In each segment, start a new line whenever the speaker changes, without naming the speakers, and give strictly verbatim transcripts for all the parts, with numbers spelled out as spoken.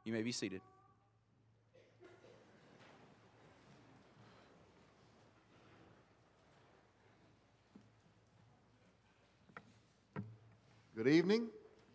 You may be seated.
Good evening.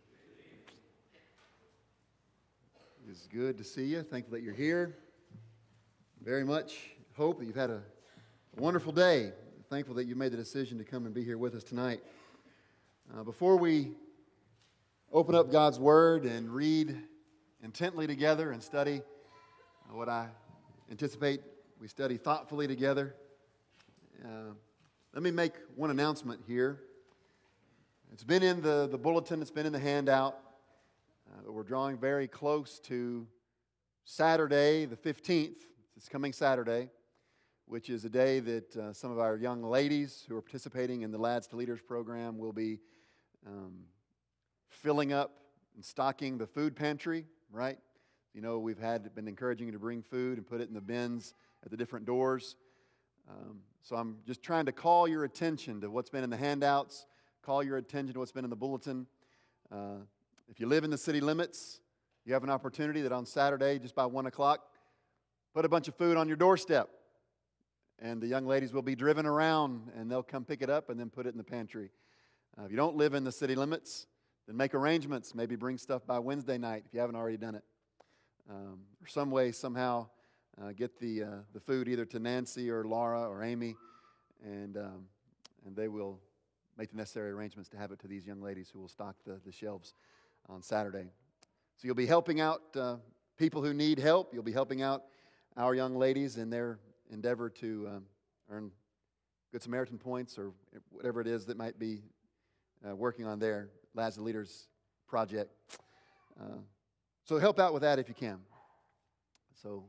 It's good to see you. Thankful that you're here. Very much hope that you've had a wonderful day. Thankful that you made the decision to come and be here with us tonight. Uh, before we open up God's Word and read intently together and study uh, what I anticipate we study thoughtfully together, uh, let me make one announcement here. It's been in the, the bulletin, it's been in the handout. Uh, we're drawing very close to Saturday, the fifteenth. It's coming Saturday, which is a day that uh, some of our young ladies who are participating in the Lads to Leaders program will be um, filling up and stocking the food pantry, right? You know, we've had been encouraging you to bring food and put it in the bins at the different doors. Um, so I'm just trying to call your attention to what's been in the handouts, call your attention to what's been in the bulletin. Uh, if you live in the city limits, you have an opportunity that on Saturday, just by one o'clock, put a bunch of food on your doorstep. And the young ladies will be driven around, and they'll come pick it up and then put it in the pantry. Uh, if you don't live in the city limits, then make arrangements. Maybe bring stuff by Wednesday night if you haven't already done it. Um, or some way, somehow, uh, get the uh, the food either to Nancy or Laura or Amy, and um, and they will make the necessary arrangements to have it to these young ladies who will stock the, the shelves on Saturday. So you'll be helping out uh, people who need help. You'll be helping out our young ladies in their endeavor to um, earn Good Samaritan points or whatever it is that might be uh, working on their Lads and Leaders project. Uh, so help out with that if you can. So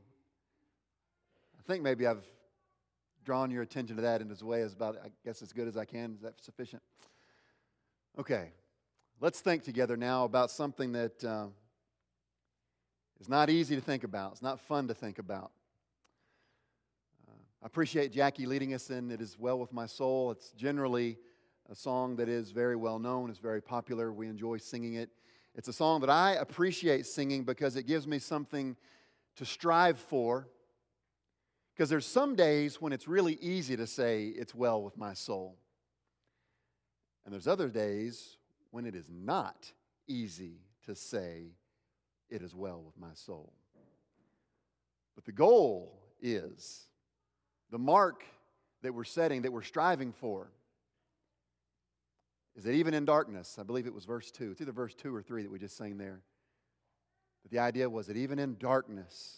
I think maybe I've drawn your attention to that in this way as about, I guess, as good as I can. Is that sufficient? Okay. Let's think together now about something that uh, is not easy to think about. It's not fun to think about. Uh, I appreciate Jackie leading us in It Is Well With My Soul. It's generally a song that is very well known. It's very popular. We enjoy singing it. It's a song that I appreciate singing because it gives me something to strive for. Because there's some days when it's really easy to say, it's well with my soul. And there's other days when it is not easy to say, it is well with my soul. But the goal is, the mark that we're setting, that we're striving for, is that even in darkness, I believe it was verse two, it's either verse two or three that we just sang there, but the idea was that even in darkness,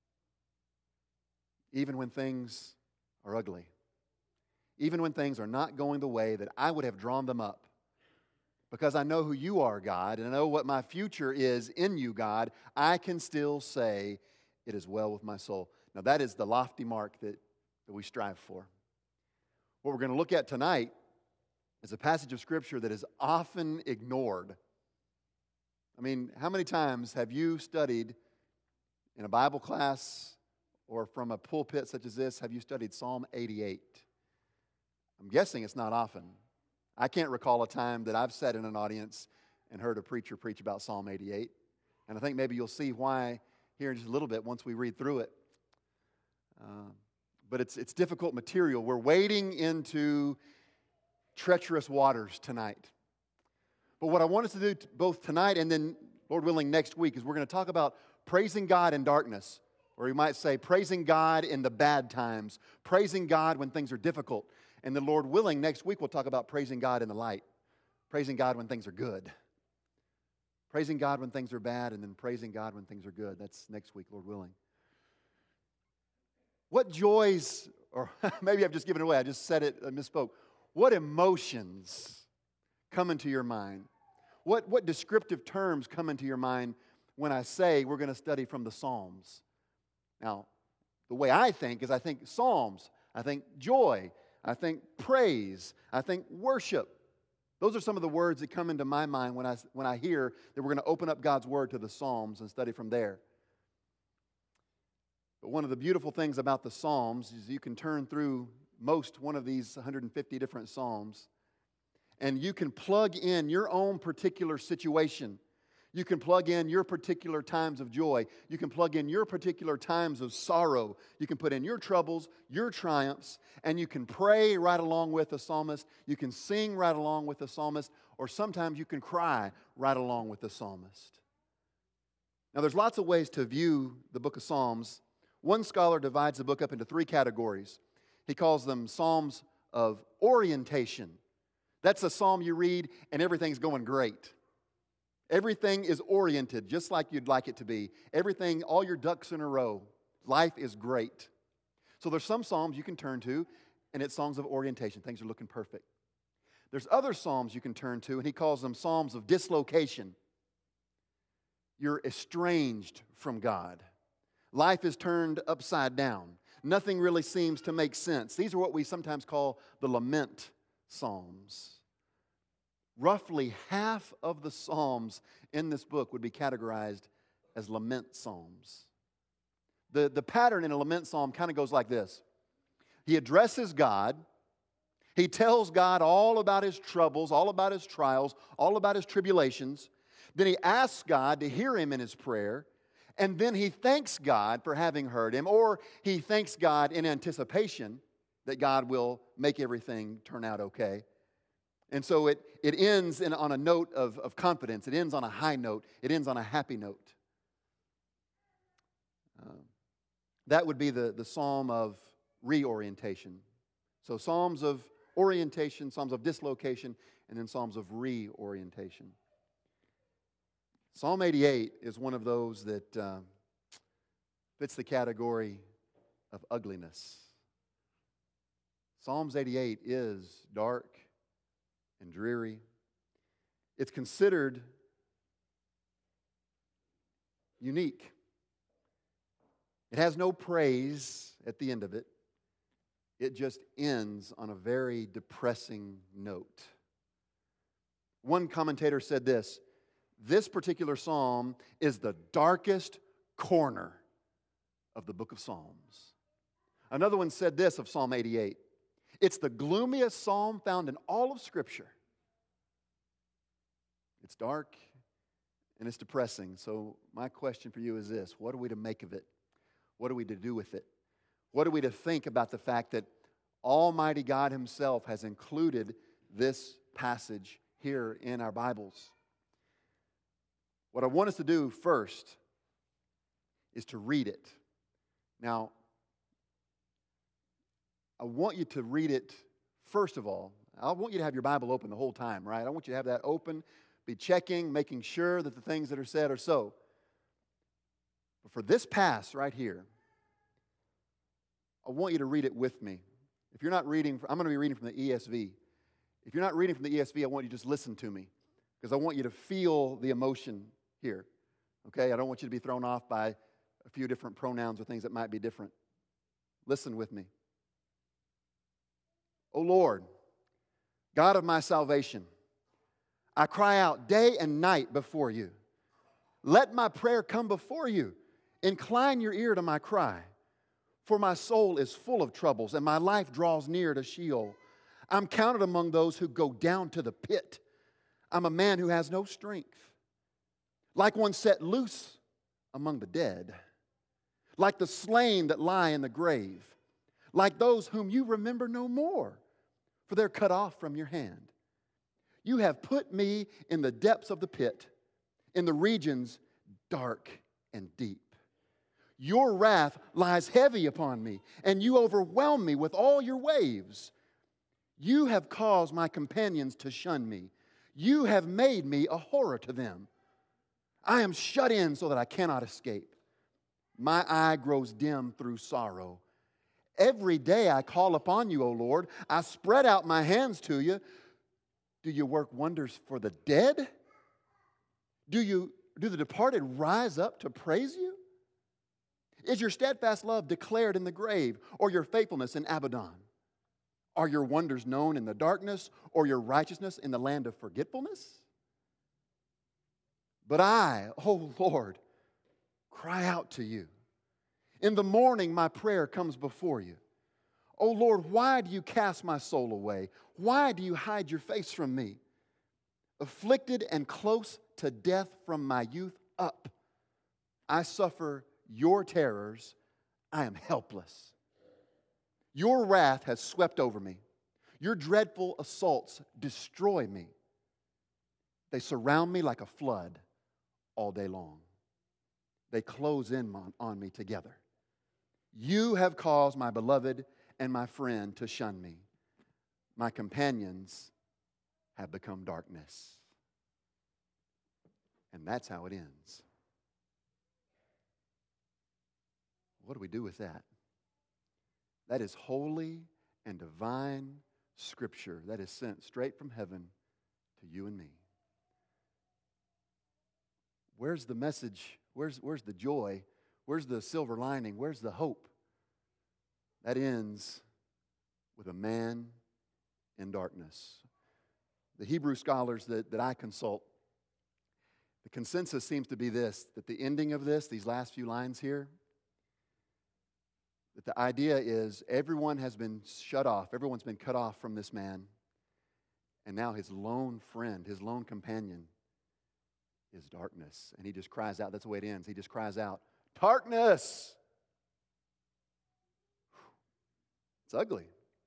even when things are ugly, even when things are not going the way that I would have drawn them up, because I know who you are, God, and I know what my future is in you, God, I can still say, it is well with my soul. Now that is the lofty mark that, that we strive for. What we're going to look at tonight is a passage of Scripture that is often ignored. I mean, how many times have you studied in a Bible class or from a pulpit such as this, have you studied Psalm eighty-eight? I'm guessing it's not often. I can't recall a time that I've sat in an audience and heard a preacher preach about Psalm eighty-eight. And I think maybe you'll see why here in just a little bit once we read through it. Uh, but it's, it's difficult material. We're wading into treacherous waters tonight. But what I want us to do t- both tonight and then, Lord willing, next week is we're going to talk about praising God in darkness. Or you might say praising God in the bad times. Praising God when things are difficult. And the Lord willing, next week we'll talk about praising God in the light. Praising God when things are good. Praising God when things are bad, and then praising God when things are good. That's next week, Lord willing. What joys, or maybe I've just given it away, I just said it, I misspoke. What emotions come into your mind? What, what descriptive terms come into your mind when I say we're going to study from the Psalms? Now, the way I think is I think Psalms, I think joy, I think praise, I think worship. Those are some of the words that come into my mind when I, when I hear that we're going to open up God's Word to the Psalms and study from there. But one of the beautiful things about the Psalms is you can turn through most one of these one hundred fifty different Psalms, and you can plug in your own particular situation. You can plug in your particular times of joy. You can plug in your particular times of sorrow. You can put in your troubles, your triumphs, and you can pray right along with the psalmist. You can sing right along with the psalmist, or sometimes you can cry right along with the psalmist. Now, there's lots of ways to view the book of Psalms. One scholar divides the book up into three categories. He calls them Psalms of orientation. That's a psalm you read and everything's going great. Everything is oriented just like you'd like it to be. Everything, all your ducks in a row. Life is great. So there's some psalms you can turn to, and it's songs of orientation. Things are looking perfect. There's other psalms you can turn to, and he calls them psalms of dislocation. You're estranged from God. Life is turned upside down. Nothing really seems to make sense. These are what we sometimes call the lament psalms. Roughly half of the psalms in this book would be categorized as lament psalms. The, the pattern in a lament psalm kind of goes like this. He addresses God. He tells God all about his troubles, all about his trials, all about his tribulations. Then he asks God to hear him in his prayer. And then he thanks God for having heard him, or he thanks God in anticipation that God will make everything turn out okay. And so it, it ends in, on a note of, of confidence. It ends on a high note. It ends on a happy note. Uh, that would be the, the psalm of reorientation. So psalms of orientation, psalms of dislocation, and then psalms of reorientation. Psalm eighty-eight is one of those that uh, fits the category of ugliness. Psalms eighty-eight is dark and dreary. It's considered unique. It has no praise at the end of it. It just ends on a very depressing note. One commentator said this, this particular psalm is the darkest corner of the book of Psalms. Another one said this of Psalm eighty-eight, it's the gloomiest psalm found in all of Scripture. It's dark and it's depressing. So my question for you is this. What are we to make of it? What are we to do with it? What are we to think about the fact that Almighty God Himself has included this passage here in our Bibles? What I want us to do first is to read it. Now, I want you to read it, first of all. I want you to have your Bible open the whole time, right? I want you to have that open, be checking, making sure that the things that are said are so. But for this pass right here, I want you to read it with me. If you're not reading, I'm going to be reading from the E S V. If you're not reading from the E S V, I want you to just listen to me, because I want you to feel the emotion here, okay? I don't want you to be thrown off by a few different pronouns or things that might be different. Listen with me. O Lord, God of my salvation, I cry out day and night before you. Let my prayer come before you. Incline your ear to my cry. For my soul is full of troubles, and my life draws near to Sheol. I'm counted among those who go down to the pit. I'm a man who has no strength. Like one set loose among the dead. Like the slain that lie in the grave. Like those whom you remember no more, for they're cut off from your hand. You have put me in the depths of the pit, in the regions dark and deep. Your wrath lies heavy upon me, and you overwhelm me with all your waves. You have caused my companions to shun me. You have made me a horror to them. I am shut in so that I cannot escape. My eye grows dim through sorrow. Every day I call upon you, O Lord. I spread out my hands to you. Do you work wonders for the dead? Do you, do the departed rise up to praise you? Is your steadfast love declared in the grave, or your faithfulness in Abaddon? Are your wonders known in the darkness, or your righteousness in the land of forgetfulness? But I, O Lord, cry out to you. In the morning my prayer comes before you. O Lord, why do you cast my soul away? Why do you hide your face from me? afflicted and close to death from my youth up. I suffer your terrors. I am helpless. Your wrath has swept over me. Your dreadful assaults destroy me. They surround me like a flood all day long. They close in on, on me together. You have caused my beloved and my friend to shun me. My companions have become darkness. And that's how it ends. What do we do with that? That is holy and divine Scripture that is sent straight from heaven to you and me. Where's the message? Where's, where's the joy? Where's the silver lining? Where's the hope? That ends with a man in darkness. The Hebrew scholars that, that I consult, the consensus seems to be this, that the ending of this, these last few lines here, that the idea is everyone has been shut off, everyone's been cut off from this man, and now his lone friend, his lone companion is darkness. And he just cries out, that's the way it ends, he just cries out, darkness! It's ugly.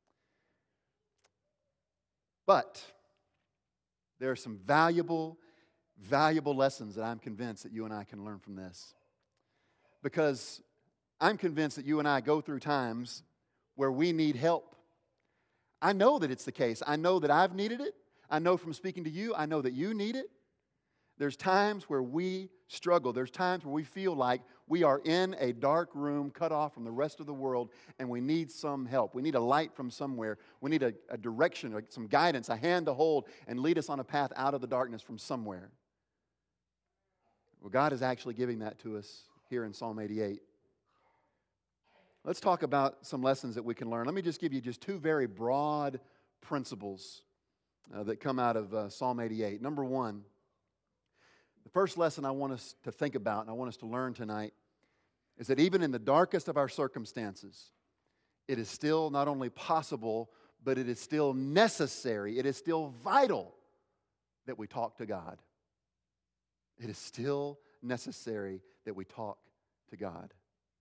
But there are some valuable, valuable lessons that I'm convinced that you and I can learn from this. Because I'm convinced that you and I go through times where we need help. I know that it's the case. I know that I've needed it. I know from speaking to you, I know that you need it. There's times where we struggle. There's times where we feel like we are in a dark room cut off from the rest of the world and we need some help. We need a light from somewhere. We need a, a direction, some guidance, a hand to hold and lead us on a path out of the darkness from somewhere. Well, God is actually giving that to us here in Psalm eighty-eight. Let's talk about some lessons that we can learn. Let me just give you just two very broad principles uh, that come out of uh, Psalm eighty-eight. Number one, the first lesson I want us to think about and I want us to learn tonight is that even in the darkest of our circumstances, it is still not only possible, but it is still necessary, it is still vital that we talk to God. It is still necessary that we talk to God.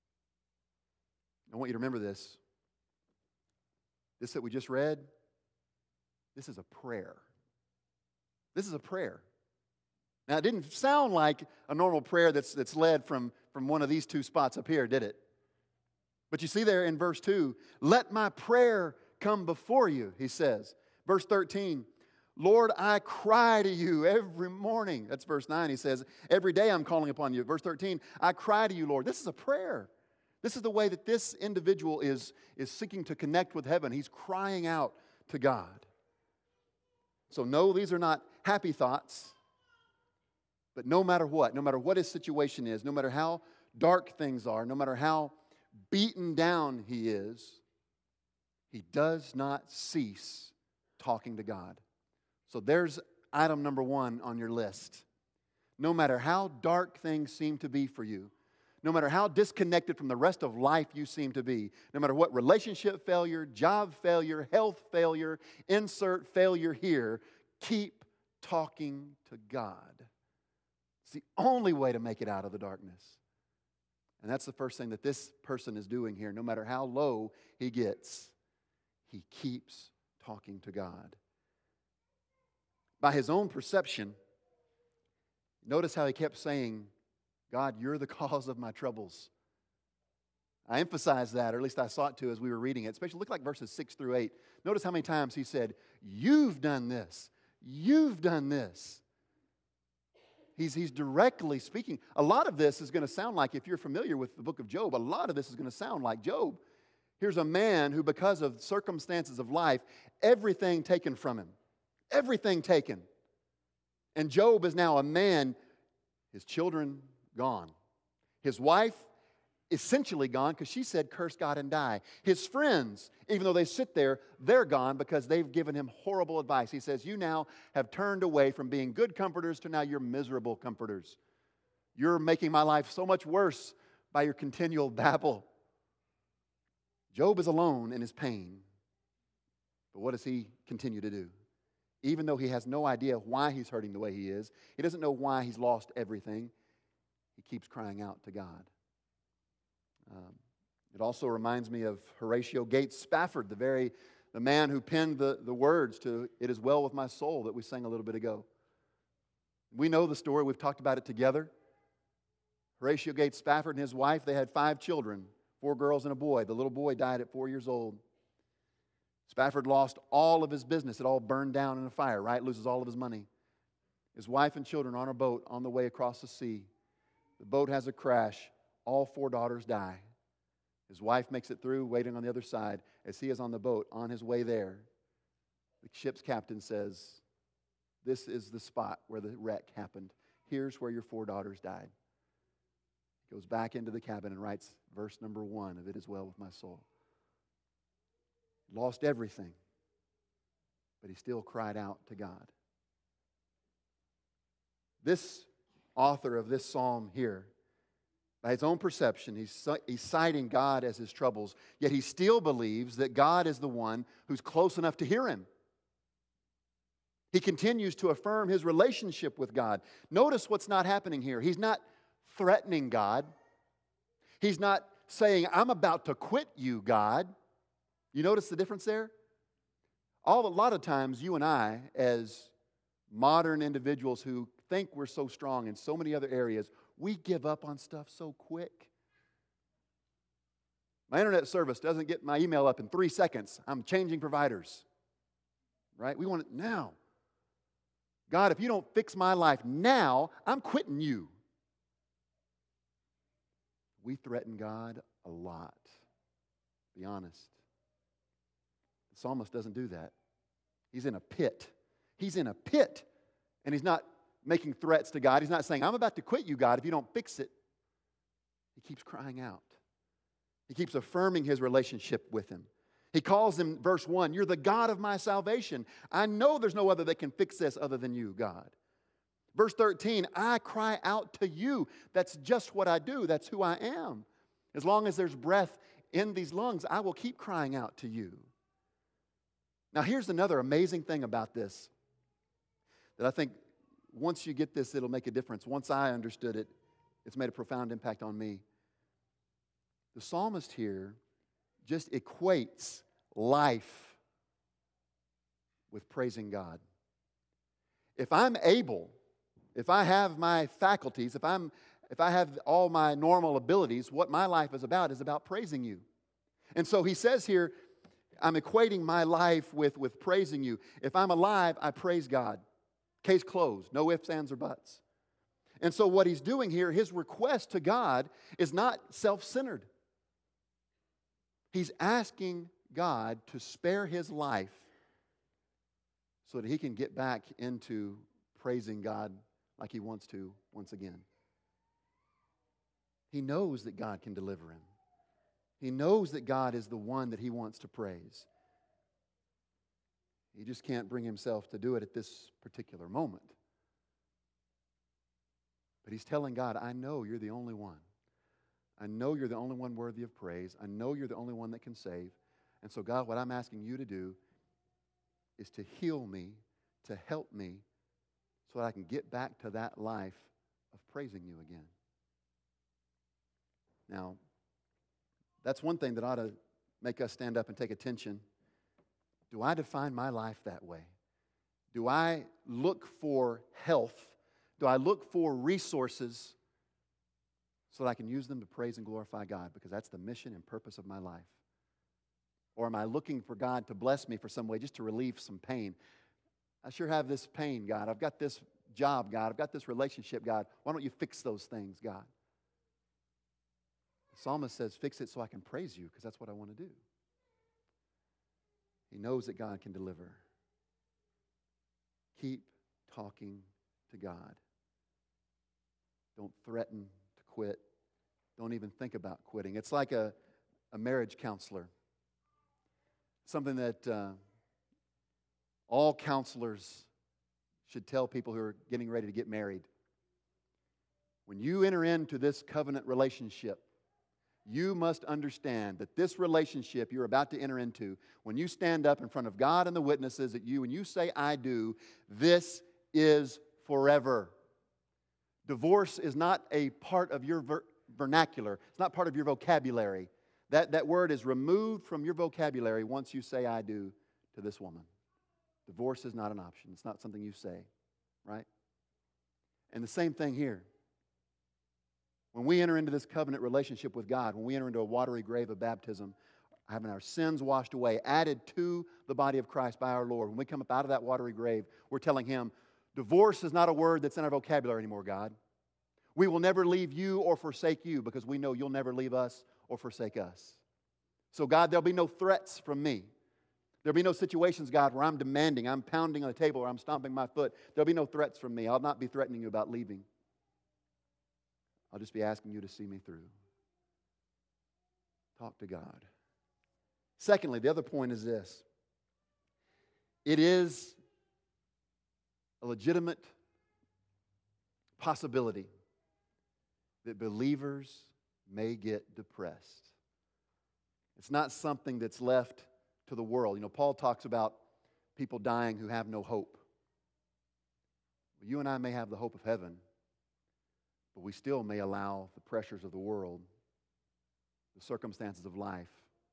I want you to remember this. This that we just read, this is a prayer. This is a prayer. Now, it didn't sound like a normal prayer that's, that's led from, from one of these two spots up here, did it? But you see there in verse two, let my prayer come before you, he says. Verse thirteen, Lord, I cry to you every morning. That's verse nine. He says, every day I'm calling upon you. Verse thirteen, I cry to you, Lord. This is a prayer. This is the way that this individual is, is seeking to connect with heaven. He's crying out to God. So no, these are not happy thoughts. But no matter what, no matter what his situation is, no matter how dark things are, no matter how beaten down he is, he does not cease talking to God. So there's item number one on your list. No matter how dark things seem to be for you, no matter how disconnected from the rest of life you seem to be, no matter what relationship failure, job failure, health failure, insert failure here, keep talking to God. It's the only way to make it out of the darkness. And that's the first thing that this person is doing here. No matter how low he gets, he keeps talking to God. By his own perception, notice how he kept saying, God, you're the cause of my troubles. I emphasized that, or at least I sought to as we were reading it. Especially look like verses six through eight. Notice how many times he said, you've done this. You've done this. He's, he's directly speaking. A lot of this is going to sound like, if you're familiar with the book of Job, a lot of this is going to sound like Job. Here's a man who, because of circumstances of life, everything taken from him. Everything taken. And Job is now a man, his children gone. His wife essentially gone because she said, curse God and die. His friends, even though they sit there, they're gone because they've given him horrible advice. He says, you now have turned away from being good comforters to now you're miserable comforters. You're making my life so much worse by your continual babble. Job is alone in his pain. But what does he continue to do? even though he has no idea why he's hurting the way he is. He doesn't know why he's lost everything. He keeps crying out to God. Um, it also reminds me of Horatio Gates Spafford, the very the man who penned the, the words to "It Is Well With My Soul" that we sang a little bit ago. We know the story. We've talked about it together. Horatio Gates Spafford and his wife, they had five children, four girls and a boy. The little boy died at four years old. Spafford lost all of his business. It all burned down in a fire, right? Loses all of his money. His wife and children are on a boat on the way across the sea. The boat has a crash. All four daughters die. His wife makes it through, waiting on the other side. As he is on the boat, on his way there, the ship's captain says, "This is the spot where the wreck happened. Here's where your four daughters died." He goes back into the cabin and writes verse number one of "It Is Well With My Soul." Lost everything, but he still cried out to God. This author of this psalm here, by his own perception, he's, he's citing God as his troubles, yet he still believes that God is the one who's close enough to hear him. He continues to affirm his relationship with God. Notice what's not happening here. He's not threatening God. He's not saying, "I'm about to quit you, God." You notice the difference there? All, a lot of times, you and I, as modern individuals who think we're so strong in so many other areas, we give up on stuff so quick. My internet service doesn't get my email up in three seconds. I'm changing providers. Right? We want it now. God, if you don't fix my life now, I'm quitting you. We threaten God a lot. Be honest. The psalmist doesn't do that. He's in a pit. He's in a pit. And he's not making threats to God. He's not saying, "I'm about to quit you, God, if you don't fix it." He keeps crying out. He keeps affirming his relationship with him. He calls him, verse one, "You're the God of my salvation. I know there's no other that can fix this other than you, God." Verse thirteen, "I cry out to you." That's just what I do. That's who I am. As long as there's breath in these lungs, I will keep crying out to you. Now, here's another amazing thing about this that I think once you get this, it'll make a difference. Once I understood it, it's made a profound impact on me. The psalmist here just equates life with praising God. If I'm able, if I have my faculties, if I'm if I have all my normal abilities, what my life is about is about praising you. And so he says here, I'm equating my life with, with praising you. If I'm alive, I praise God. Case closed. No ifs, ands, or buts. And so what he's doing here, his request to God is not self-centered. He's asking God to spare his life so that he can get back into praising God like he wants to once again. He knows that God can deliver him. He knows that God is the one that he wants to praise. He just can't bring himself to do it at this particular moment. But he's telling God, "I know you're the only one. I know you're the only one worthy of praise. I know you're the only one that can save. And so, God, what I'm asking you to do is to heal me, to help me, so that I can get back to that life of praising you again." Now, that's one thing that ought to make us stand up and take attention. Do I define my life that way? Do I look for health? Do I look for resources so that I can use them to praise and glorify God? Because that's the mission and purpose of my life. Or am I looking for God to bless me for some way just to relieve some pain? I sure have this pain, God. I've got this job, God. I've got this relationship, God. Why don't you fix those things, God? The psalmist says, "Fix it so I can praise you," because that's what I want to do. He knows that God can deliver. Keep talking to God. Don't threaten to quit. Don't even think about quitting. It's like a, a marriage counselor. Something that uh, all counselors should tell people who are getting ready to get married. When you enter into this covenant relationship, you must understand that this relationship you're about to enter into, when you stand up in front of God and the witnesses at you and you say, I do, this is forever. Divorce is not a part of your ver- vernacular. It's not part of your vocabulary. That, that word is removed from your vocabulary once you say, I do to this woman. Divorce is not an option. It's not something you say, right? And the same thing here. When we enter into this covenant relationship with God, when we enter into a watery grave of baptism, having our sins washed away, added to the body of Christ by our Lord, when we come up out of that watery grave, we're telling Him, divorce is not a word that's in our vocabulary anymore, God. We will never leave you or forsake you because we know you'll never leave us or forsake us. So, God, there'll be no threats from me. There'll be no situations, God, where I'm demanding, I'm pounding on the table, or I'm stomping my foot. There'll be no threats from me. I'll not be threatening you about leaving. I'll just be asking you to see me through. Talk to God. Secondly, the other point is this. It is a legitimate possibility that believers may get depressed. It's not something that's left to the world. You know, Paul talks about people dying who have no hope. You and I may have the hope of heaven, but we still may allow the pressures of the world, the circumstances of life,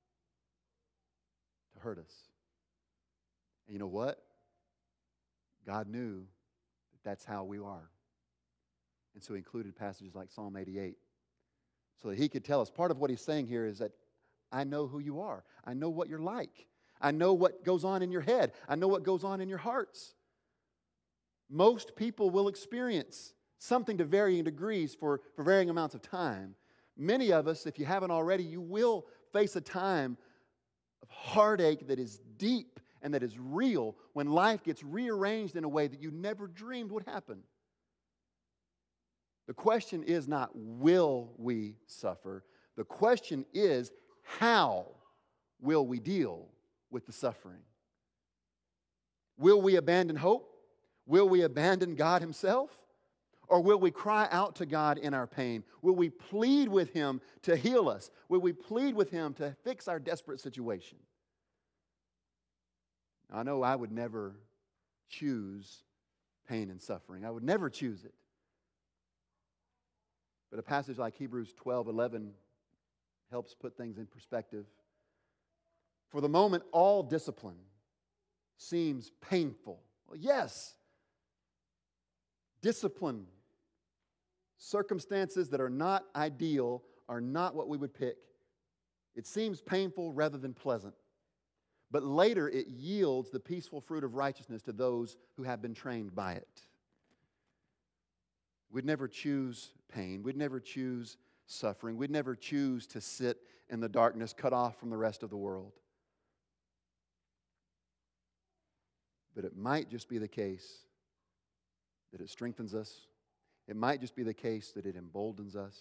to hurt us. And you know what? God knew that that's how we are. And so He included passages like Psalm eighty-eight so that He could tell us. Part of what He's saying here is that I know who you are. I know what you're like. I know what goes on in your head. I know what goes on in your hearts. Most people will experience something to varying degrees for, for varying amounts of time. Many of us, if you haven't already, you will face a time of heartache that is deep and that is real when life gets rearranged in a way that you never dreamed would happen. The question is not, will we suffer? The question is, how will we deal with the suffering? Will we abandon hope? Will we abandon God Himself? Or will we cry out to God in our pain? Will we plead with Him to heal us? Will we plead with Him to fix our desperate situation? Now, I know I would never choose pain and suffering. I would never choose it. But a passage like Hebrews twelve eleven helps put things in perspective. For the moment, all discipline seems painful. Well, yes, discipline, circumstances that are not ideal are not what we would pick. It seems painful rather than pleasant. But later it yields the peaceful fruit of righteousness to those who have been trained by it. We'd never choose pain. We'd never choose suffering. We'd never choose to sit in the darkness, cut off from the rest of the world. But it might just be the case that it strengthens us. It might just be the case that it emboldens us.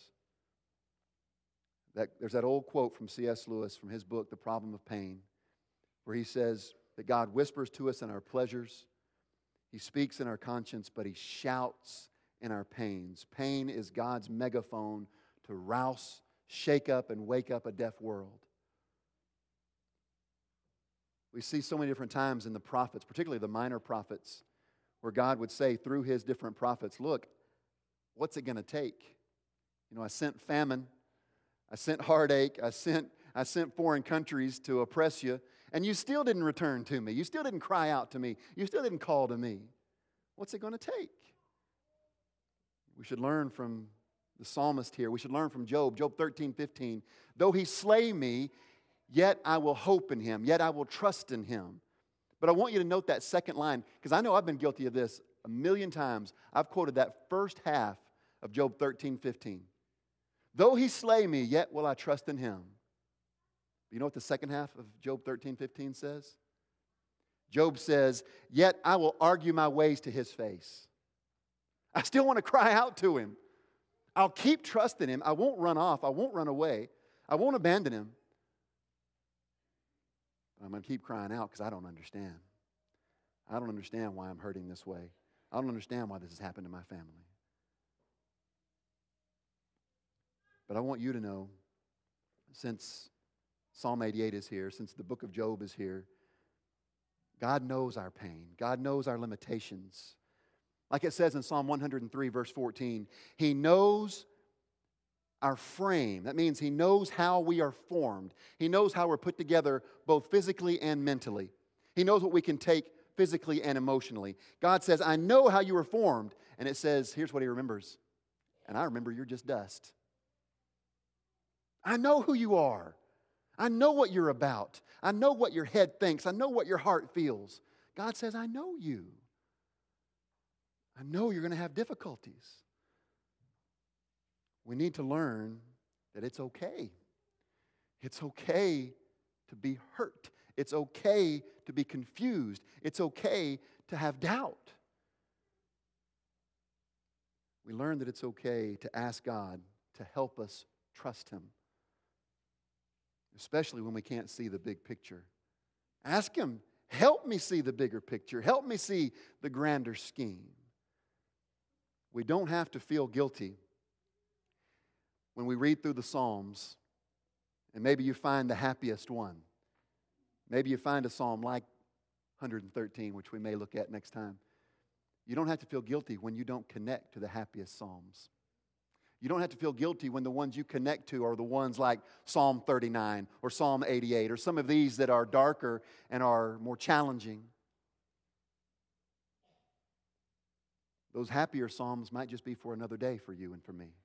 That, there's that old quote from C S Lewis from his book, The Problem of Pain, where he says that God whispers to us in our pleasures. He speaks in our conscience, but He shouts in our pains. Pain is God's megaphone to rouse, shake up, and wake up a deaf world. We see so many different times in the prophets, particularly the minor prophets, where God would say through His different prophets, look, what's it going to take? You know, I sent famine, I sent heartache, I sent, I sent foreign countries to oppress you, and you still didn't return to me. You still didn't cry out to me. You still didn't call to me. What's it going to take? We should learn from the psalmist here. We should learn from Job, Job thirteen fifteen. Though He slay me, yet I will hope in Him, yet I will trust in Him. But I want you to note that second line, because I know I've been guilty of this a million times. I've quoted that first half of Job thirteen fifteen. Though He slay me, yet will I trust in Him. You know what the second half of Job thirteen fifteen says? Job says, yet I will argue my ways to His face. I still want to cry out to Him. I'll keep trusting Him. I won't run off. I won't run away. I won't abandon Him. But I'm going to keep crying out because I don't understand. I don't understand why I'm hurting this way. I don't understand why this has happened to my family. But I want you to know since Psalm eighty-eight is here, since the book of Job is here, God knows our pain. God knows our limitations. Like it says in Psalm one hundred three, verse fourteen, He knows our frame. That means He knows how we are formed. He knows how we're put together both physically and mentally. He knows what we can take physically and emotionally. God says, I know how you were formed. And it says, here's what He remembers. And I remember you're just dust. I know who you are. I know what you're about. I know what your head thinks. I know what your heart feels. God says, I know you. I know you're going to have difficulties. We need to learn that it's okay. It's okay to be hurt. It's okay to be confused. It's okay to have doubt. We learn that it's okay to ask God to help us trust Him, especially when we can't see the big picture. Ask Him, help me see the bigger picture. Help me see the grander scheme. We don't have to feel guilty when we read through the Psalms, and maybe you find the happiest one. Maybe you find a psalm like one hundred thirteen, which we may look at next time. You don't have to feel guilty when you don't connect to the happiest psalms. You don't have to feel guilty when the ones you connect to are the ones like Psalm thirty-nine or Psalm eighty-eight or some of these that are darker and are more challenging. Those happier psalms might just be for another day for you and for me.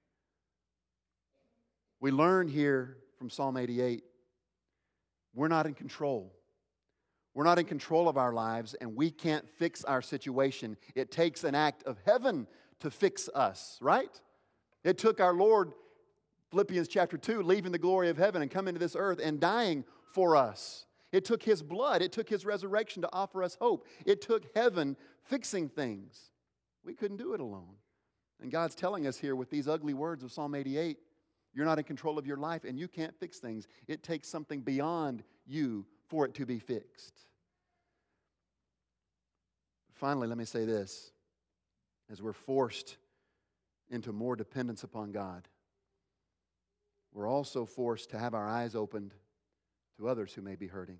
We learn here from Psalm eighty-eight, we're not in control. We're not in control of our lives, and we can't fix our situation. It takes an act of heaven to fix us, right? It took our Lord, Philippians chapter two, leaving the glory of heaven and coming to this earth and dying for us. It took His blood. It took His resurrection to offer us hope. It took heaven fixing things. We couldn't do it alone. And God's telling us here with these ugly words of Psalm eighty-eight, you're not in control of your life and you can't fix things. It takes something beyond you for it to be fixed. Finally, let me say this. As we're forced into more dependence upon God, we're also forced to have our eyes opened to others who may be hurting.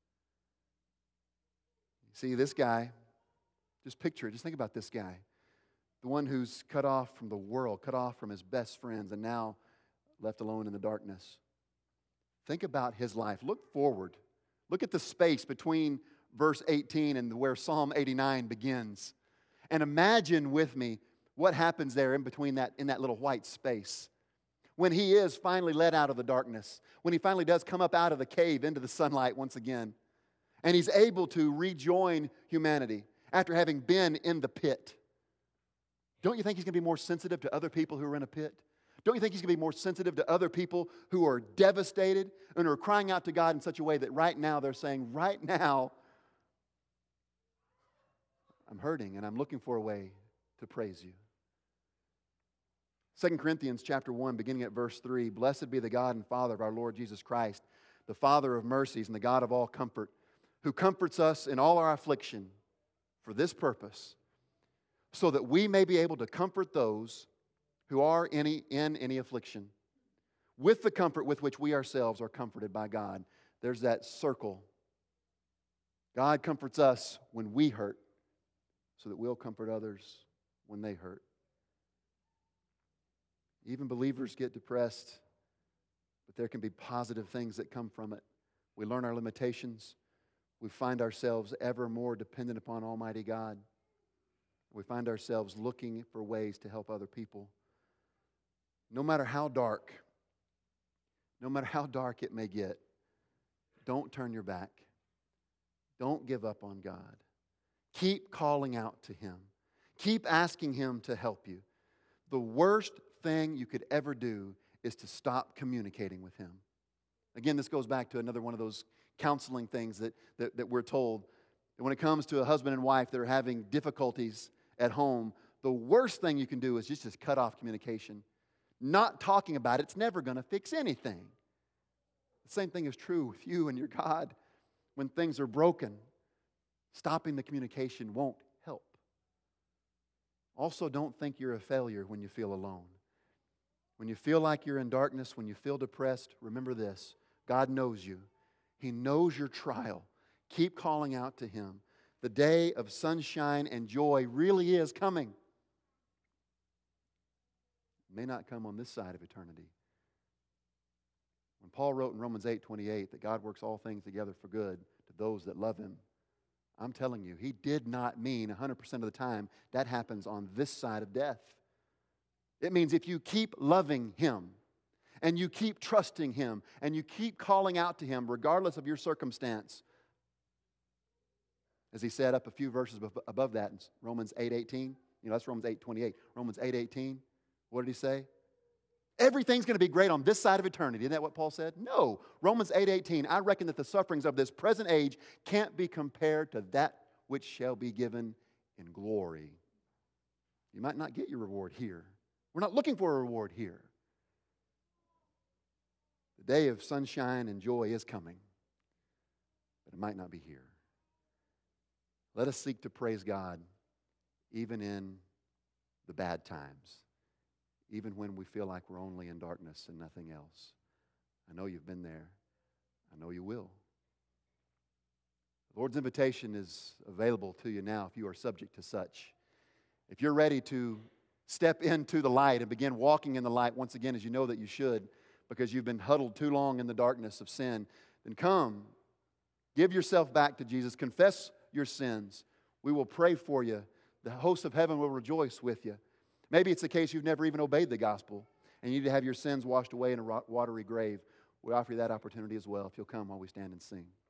See, this guy, just picture it, just think about this guy. The one who's cut off from the world, cut off from his best friends, and now left alone in the darkness. Think about his life. Look forward. Look at the space between verse eighteen and where Psalm eighty-nine begins. And imagine with me what happens there in between that, in that little white space. When he is finally let out of the darkness. When he finally does come up out of the cave into the sunlight once again. And he's able to rejoin humanity after having been in the pit. Don't you think he's going to be more sensitive to other people who are in a pit? Don't you think he's going to be more sensitive to other people who are devastated and are crying out to God in such a way that right now they're saying, right now, I'm hurting and I'm looking for a way to praise you. Second Corinthians chapter one, beginning at verse three, Blessed be the God and Father of our Lord Jesus Christ, the Father of mercies and the God of all comfort, who comforts us in all our affliction for this purpose, so that we may be able to comfort those who are any, in any affliction, with the comfort with which we ourselves are comforted by God. There's that circle. God comforts us when we hurt, so that we'll comfort others when they hurt. Even believers get depressed, but there can be positive things that come from it. We learn our limitations. We find ourselves ever more dependent upon Almighty God. We find ourselves looking for ways to help other people. No matter how dark, no matter how dark it may get, don't turn your back. Don't give up on God. Keep calling out to Him. Keep asking Him to help you. The worst thing you could ever do is to stop communicating with Him. Again, this goes back to another one of those counseling things that, that, that we're told. That when it comes to a husband and wife that are having difficulties at home, the worst thing you can do is just, just cut off communication. Not talking about it's never going to fix anything. The same thing is true with you and your God. When things are broken, stopping the communication won't help. Also, don't think you're a failure when you feel alone. When you feel like you're in darkness, when you feel depressed, remember this. God knows you. He knows your trial. Keep calling out to Him. The day of sunshine and joy really is coming. It may not come on this side of eternity. When Paul wrote in Romans eight twenty-eight that God works all things together for good to those that love Him, I'm telling you, He did not mean one hundred percent of the time that happens on this side of death. It means if you keep loving Him, and you keep trusting Him, and you keep calling out to Him regardless of your circumstance, as he said up a few verses above that in Romans eight eighteen, you know, that's Romans eight twenty-eight. Romans eight eighteen, what did he say? Everything's going to be great on this side of eternity. Isn't that what Paul said? No. Romans eight eighteen, I reckon that the sufferings of this present age can't be compared to that which shall be given in glory. You might not get your reward here. We're not looking for a reward here. The day of sunshine and joy is coming, but it might not be here. Let us seek to praise God even in the bad times, even when we feel like we're only in darkness and nothing else. I know you've been there. I know you will. The Lord's invitation is available to you now if you are subject to such. If you're ready to step into the light and begin walking in the light once again, as you know that you should, because you've been huddled too long in the darkness of sin, then come, give yourself back to Jesus, confess your sins. We will pray for you. The hosts of heaven will rejoice with you. Maybe it's the case you've never even obeyed the gospel and you need to have your sins washed away in a watery grave. We offer you that opportunity as well if you'll come while we stand and sing.